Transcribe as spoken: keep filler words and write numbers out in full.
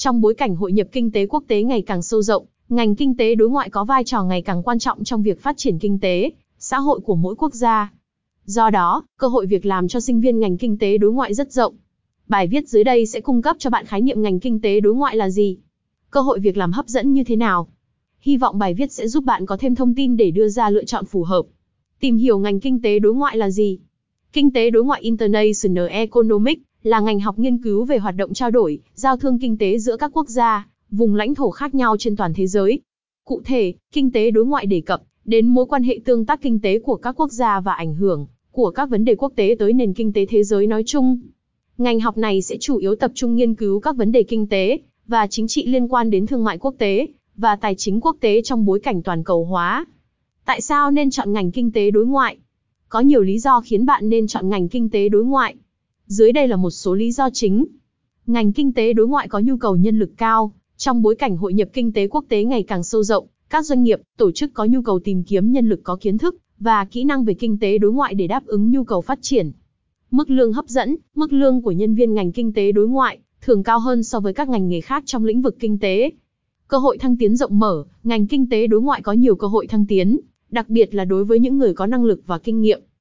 Trong bối cảnh hội nhập kinh tế quốc tế ngày càng sâu rộng, ngành kinh tế đối ngoại có vai trò ngày càng quan trọng trong việc phát triển kinh tế, xã hội của mỗi quốc gia. Do đó, cơ hội việc làm cho sinh viên ngành kinh tế đối ngoại rất rộng. Bài viết dưới đây sẽ cung cấp cho bạn khái niệm ngành kinh tế đối ngoại là gì? Cơ hội việc làm hấp dẫn như thế nào? Hy vọng bài viết sẽ giúp bạn có thêm thông tin để đưa ra lựa chọn phù hợp. Tìm hiểu ngành kinh tế đối ngoại là gì? Kinh tế đối ngoại International Economics là ngành học nghiên cứu về hoạt động trao đổi, giao thương kinh tế giữa các quốc gia, vùng lãnh thổ khác nhau trên toàn thế giới. Cụ thể, kinh tế đối ngoại đề cập đến mối quan hệ tương tác kinh tế của các quốc gia và ảnh hưởng của các vấn đề quốc tế tới nền kinh tế thế giới nói chung. Ngành học này sẽ chủ yếu tập trung nghiên cứu các vấn đề kinh tế và chính trị liên quan đến thương mại quốc tế và tài chính quốc tế trong bối cảnh toàn cầu hóa. Tại sao nên chọn ngành kinh tế đối ngoại? Có nhiều lý do khiến bạn nên chọn ngành kinh tế đối ngoại. Dưới đây là một số lý do chính. Ngành kinh tế đối ngoại có nhu cầu nhân lực cao. Trong bối cảnh hội nhập kinh tế quốc tế ngày càng sâu rộng, các doanh nghiệp, tổ chức có nhu cầu tìm kiếm nhân lực có kiến thức và kỹ năng về kinh tế đối ngoại để đáp ứng nhu cầu phát triển. Mức lương hấp dẫn, mức lương của nhân viên ngành kinh tế đối ngoại thường cao hơn so với các ngành nghề khác trong lĩnh vực kinh tế. Cơ hội thăng tiến rộng mở, ngành kinh tế đối ngoại có nhiều cơ hội thăng tiến, đặc biệt là đối với những người có năng lực và kinh nghiệm.